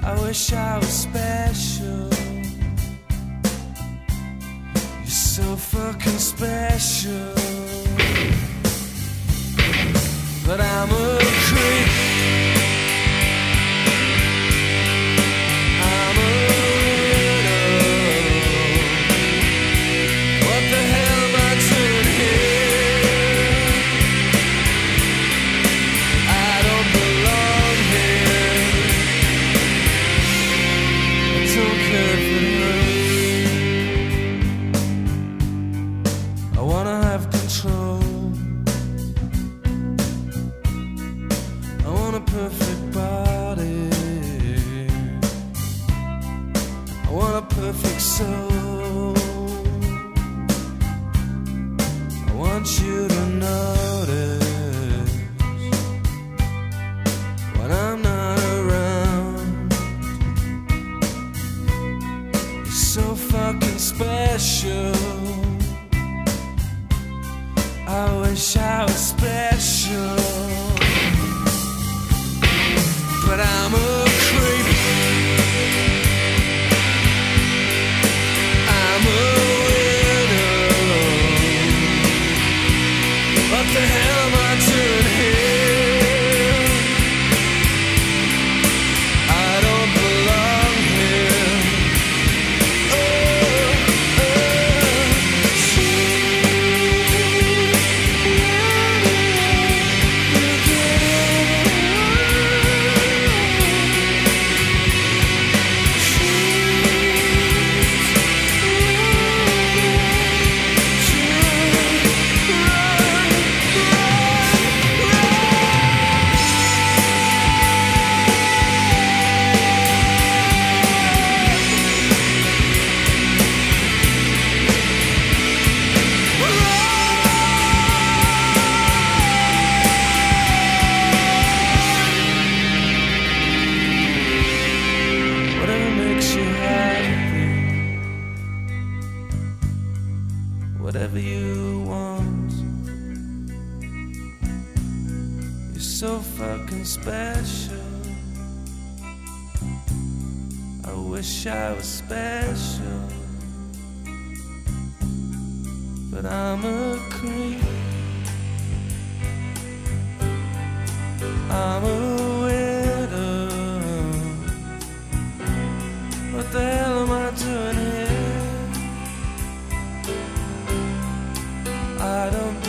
I wish I was special. You're so fucking special. But I'm a creep. I'm a widow. What the hell am I doing here? I don't belong here. I don't care if it hurts. I wanna have control. I want a perfect body. I want a perfect soul. I want you to notice when I'm not around. You're so fucking special. I wish I was special. But I'm a creep. I'm a widow. What the hell am I doing here? I don't belong here. Whatever you want. You're so fucking special. I wish I was special. But I'm a creep. I'm a widow. What the hell am I doing here? I don't